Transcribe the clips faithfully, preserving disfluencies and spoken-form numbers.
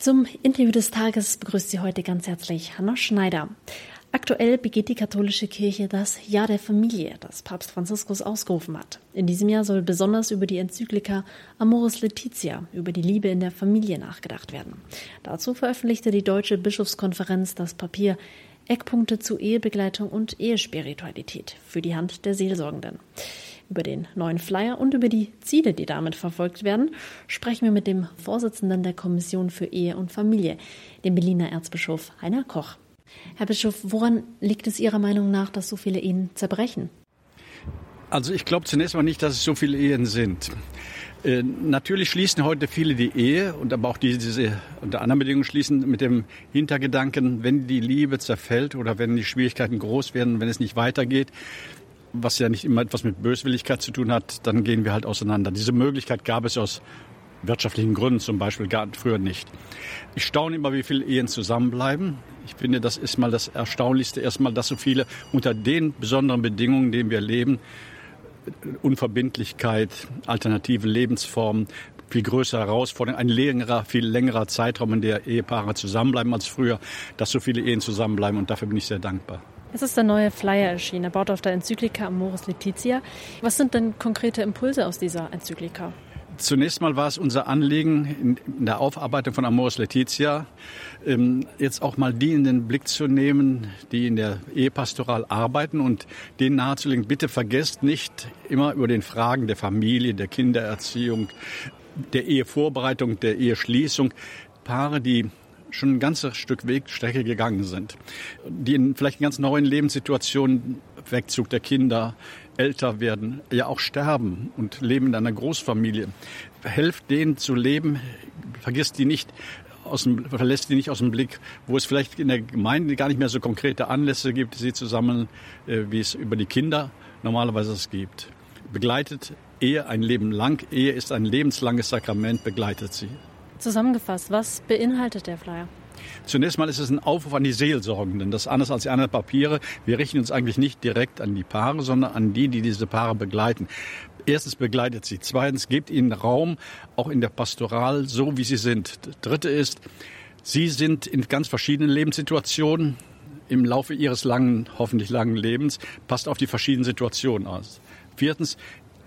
Zum Interview des Tages begrüßt Sie heute ganz herzlich Hanna Schneider. Aktuell begeht die katholische Kirche das Jahr der Familie, das Papst Franziskus ausgerufen hat. In diesem Jahr soll besonders über die Enzyklika Amoris Laetitia, über die Liebe in der Familie nachgedacht werden. Dazu veröffentlichte die Deutsche Bischofskonferenz das Papier Eckpunkte zu Ehebegleitung und Ehespiritualität für die Hand der Seelsorgenden. Über den neuen Flyer und über die Ziele, die damit verfolgt werden, sprechen wir mit dem Vorsitzenden der Kommission für Ehe und Familie, dem Berliner Erzbischof Heiner Koch. Herr Bischof, woran liegt es Ihrer Meinung nach, dass so viele Ehen zerbrechen? Also ich glaube zunächst mal nicht, dass es so viele Ehen sind. Äh, natürlich schließen heute viele die Ehe und aber auch die, diese unter anderen Bedingungen schließen mit dem Hintergedanken, wenn die Liebe zerfällt oder wenn die Schwierigkeiten groß werden, wenn es nicht weitergeht, was ja nicht immer etwas mit Böswilligkeit zu tun hat, dann gehen wir halt auseinander. Diese Möglichkeit gab es aus wirtschaftlichen Gründen zum Beispiel gar früher nicht. Ich staune immer, wie viele Ehen zusammenbleiben. Ich finde, das ist mal das Erstaunlichste erstmal, dass so viele unter den besonderen Bedingungen, in denen wir leben, Unverbindlichkeit, alternative Lebensformen, viel größere Herausforderungen, ein längerer, viel längerer Zeitraum, in der Ehepaare zusammenbleiben als früher, dass so viele Ehen zusammenbleiben und dafür bin ich sehr dankbar. Es ist der neue Flyer erschienen. Er baut auf der Enzyklika Amoris Laetitia. Was sind denn konkrete Impulse aus dieser Enzyklika? Zunächst mal war es unser Anliegen, in der Aufarbeitung von Amoris Laetitia jetzt auch mal die in den Blick zu nehmen, die in der Ehepastoral arbeiten und denen nahezulegen, bitte vergesst nicht immer über den Fragen der Familie, der Kindererziehung, der Ehevorbereitung, der Eheschließung, Paare, die schon ein ganzes Stück Wegstrecke gegangen sind, die in vielleicht ganz neuen Lebenssituationen, Wegzug der Kinder, älter werden, ja auch sterben und leben in einer Großfamilie. Helft denen zu leben, vergisst die nicht aus dem, verlässt die nicht aus dem Blick, wo es vielleicht in der Gemeinde gar nicht mehr so konkrete Anlässe gibt, sie zu sammeln, wie es über die Kinder normalerweise es gibt. Begleitet Ehe ein Leben lang. Ehe ist ein lebenslanges Sakrament, begleitet sie. Zusammengefasst, was beinhaltet der Flyer? Zunächst mal ist es ein Aufruf an die Seelsorgenden. Das ist anders als die anderen Papiere. Wir richten uns eigentlich nicht direkt an die Paare, sondern an die, die diese Paare begleiten. Erstens begleitet sie. Zweitens gebt ihnen Raum, auch in der Pastoral, so wie sie sind. Dritte ist, sie sind in ganz verschiedenen Lebenssituationen im Laufe ihres langen, hoffentlich langen Lebens. Passt auf die verschiedenen Situationen aus. Viertens,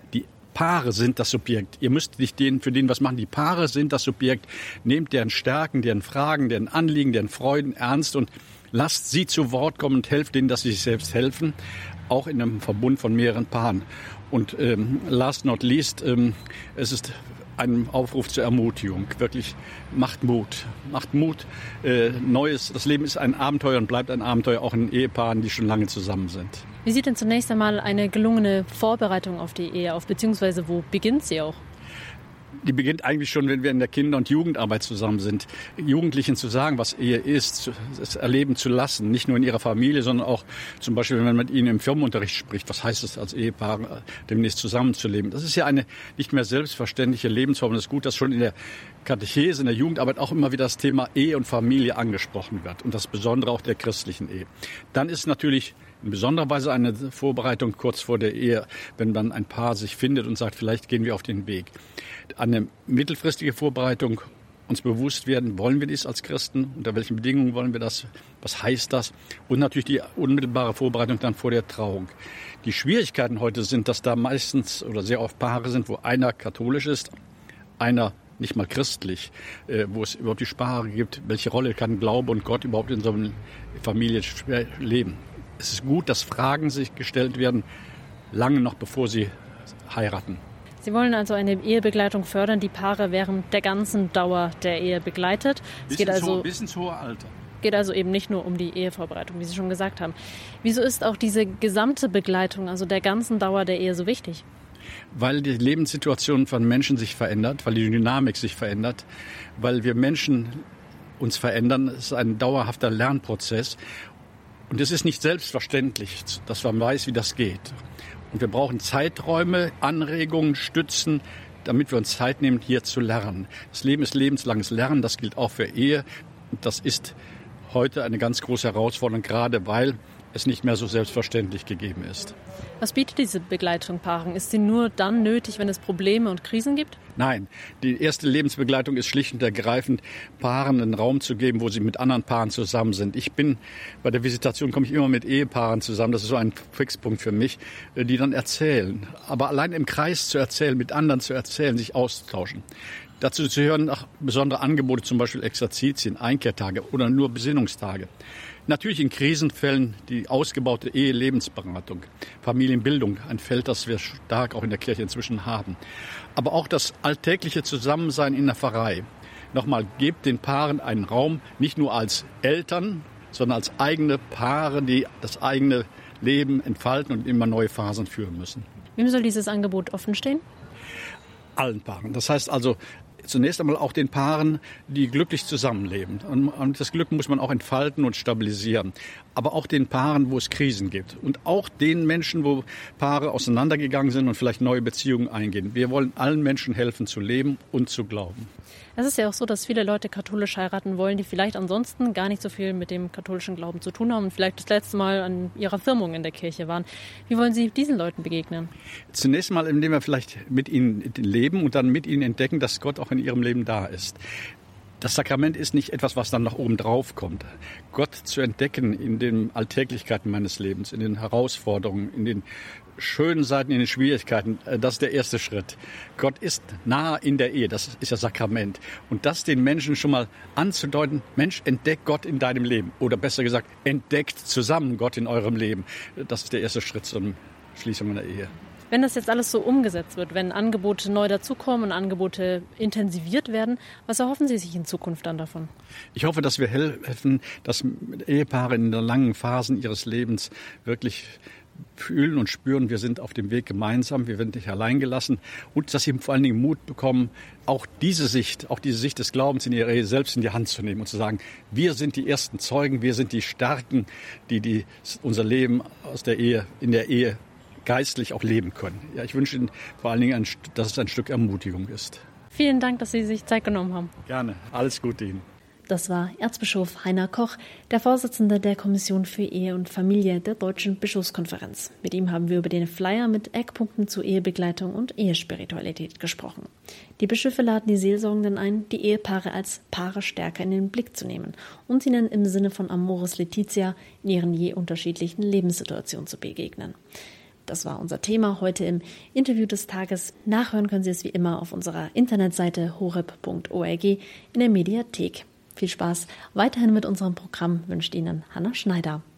Paare sind das Subjekt. Ihr müsst nicht denen, für den was machen. Die Paare sind das Subjekt. Nehmt deren Stärken, deren Fragen, deren Anliegen, deren Freuden ernst und lasst sie zu Wort kommen und helft denen, dass sie sich selbst helfen. Auch in einem Verbund von mehreren Paaren. Und ähm, last not least, ähm, es ist ein Aufruf zur Ermutigung. Wirklich, macht Mut. Macht Mut. Äh, Neues. Das Leben ist ein Abenteuer und bleibt ein Abenteuer, auch in Ehepaaren, die schon lange zusammen sind. Wie sieht denn zunächst einmal eine gelungene Vorbereitung auf die Ehe auf, beziehungsweise wo beginnt sie auch? Die beginnt eigentlich schon, wenn wir in der Kinder- und Jugendarbeit zusammen sind. Jugendlichen zu sagen, was Ehe ist, es erleben zu lassen. Nicht nur in ihrer Familie, sondern auch zum Beispiel, wenn man mit ihnen im Firmenunterricht spricht. Was heißt es als Ehepaar, demnächst zusammenzuleben? Das ist ja eine nicht mehr selbstverständliche Lebensform. Es ist gut, dass schon in der Katechese, in der Jugendarbeit auch immer wieder das Thema Ehe und Familie angesprochen wird. Und das Besondere auch der christlichen Ehe. Dann ist natürlich in besonderer Weise eine Vorbereitung kurz vor der Ehe, wenn dann ein Paar sich findet und sagt, vielleicht gehen wir auf den Weg. Eine mittelfristige Vorbereitung, uns bewusst werden, wollen wir dies als Christen, unter welchen Bedingungen wollen wir das, was heißt das? Und natürlich die unmittelbare Vorbereitung dann vor der Trauung. Die Schwierigkeiten heute sind, dass da meistens oder sehr oft Paare sind, wo einer katholisch ist, einer nicht mal christlich, wo es überhaupt die Sprache gibt, welche Rolle kann Glaube und Gott überhaupt in so einer Familie leben. Es ist gut, dass Fragen sich gestellt werden, lange noch bevor sie heiraten. Sie wollen also eine Ehebegleitung fördern, die Paare während der ganzen Dauer der Ehe begleitet. Es bis, geht ins also, hohe, bis ins hohe Alter. Geht also eben nicht nur um die Ehevorbereitung, wie Sie schon gesagt haben. Wieso ist auch diese gesamte Begleitung, also der ganzen Dauer der Ehe, so wichtig? Weil die Lebenssituation von Menschen sich verändert, weil die Dynamik sich verändert, weil wir Menschen uns verändern. Es ist ein dauerhafter Lernprozess. Und es ist nicht selbstverständlich, dass man weiß, wie das geht. Und wir brauchen Zeiträume, Anregungen, Stützen, damit wir uns Zeit nehmen, hier zu lernen. Das Leben ist lebenslanges Lernen, das gilt auch für Ehe. Und das ist heute eine ganz große Herausforderung, gerade weil es nicht mehr so selbstverständlich gegeben ist. Was bietet diese Begleitung Paaren? Ist sie nur dann nötig, wenn es Probleme und Krisen gibt? Nein, die erste Lebensbegleitung ist schlicht und ergreifend, Paaren einen Raum zu geben, wo sie mit anderen Paaren zusammen sind. Ich bin, bei der Visitation komme ich immer mit Ehepaaren zusammen, das ist so ein Fixpunkt für mich, die dann erzählen. Aber allein im Kreis zu erzählen, mit anderen zu erzählen, sich auszutauschen. Dazu gehören auch besondere Angebote, zum Beispiel Exerzitien, Einkehrtage oder nur Besinnungstage. Natürlich in Krisenfällen die ausgebaute Ehe-Lebensberatung, Familienbildung, ein Feld, das wir stark auch in der Kirche inzwischen haben. Aber auch das alltägliche Zusammensein in der Pfarrei. Nochmal, gebt den Paaren einen Raum, nicht nur als Eltern, sondern als eigene Paare, die das eigene Leben entfalten und immer neue Phasen führen müssen. Wem soll dieses Angebot offen stehen? Allen Paaren. Das heißt also, zunächst einmal auch den Paaren, die glücklich zusammenleben. Und das Glück muss man auch entfalten und stabilisieren. Aber auch den Paaren, wo es Krisen gibt. Und auch den Menschen, wo Paare auseinandergegangen sind und vielleicht neue Beziehungen eingehen. Wir wollen allen Menschen helfen zu leben und zu glauben. Es ist ja auch so, dass viele Leute katholisch heiraten wollen, die vielleicht ansonsten gar nicht so viel mit dem katholischen Glauben zu tun haben und vielleicht das letzte Mal an ihrer Firmung in der Kirche waren. Wie wollen Sie diesen Leuten begegnen? Zunächst mal, indem wir vielleicht mit ihnen leben und dann mit ihnen entdecken, dass Gott auch in ihrem Leben da ist. Das Sakrament ist nicht etwas, was dann nach oben drauf kommt. Gott zu entdecken in den Alltäglichkeiten meines Lebens, in den Herausforderungen, in den schönen Seiten, in den Schwierigkeiten, das ist der erste Schritt. Gott ist nahe in der Ehe, das ist das Sakrament. Und das den Menschen schon mal anzudeuten, Mensch, entdeck Gott in deinem Leben. Oder besser gesagt, entdeckt zusammen Gott in eurem Leben. Das ist der erste Schritt zur Schließung einer Ehe. Wenn das jetzt alles so umgesetzt wird, wenn Angebote neu dazukommen und Angebote intensiviert werden, was erhoffen Sie sich in Zukunft dann davon? Ich hoffe, dass wir helfen, dass Ehepaare in den langen Phasen ihres Lebens wirklich fühlen und spüren, wir sind auf dem Weg gemeinsam, wir werden nicht allein gelassen und dass sie vor allen Dingen Mut bekommen, auch diese Sicht, auch diese Sicht des Glaubens in ihrer Ehe selbst in die Hand zu nehmen und zu sagen, wir sind die ersten Zeugen, wir sind die Starken, die, die unser Leben aus der Ehe, in der Ehe geistlich auch leben können. Ja, ich wünsche Ihnen vor allen Dingen, ein, dass es ein Stück Ermutigung ist. Vielen Dank, dass Sie sich Zeit genommen haben. Gerne. Alles Gute Ihnen. Das war Erzbischof Heiner Koch, der Vorsitzende der Kommission für Ehe und Familie der Deutschen Bischofskonferenz. Mit ihm haben wir über den Flyer mit Eckpunkten zu Ehebegleitung und Ehespiritualität gesprochen. Die Bischöfe laden die Seelsorgenden ein, die Ehepaare als Paare stärker in den Blick zu nehmen und ihnen im Sinne von Amoris Laetitia in ihren je unterschiedlichen Lebenssituationen zu begegnen. Das war unser Thema heute im Interview des Tages. Nachhören können Sie es wie immer auf unserer Internetseite horeb punkt org in der Mediathek. Viel Spaß weiterhin mit unserem Programm wünscht Ihnen Hanna Schneider.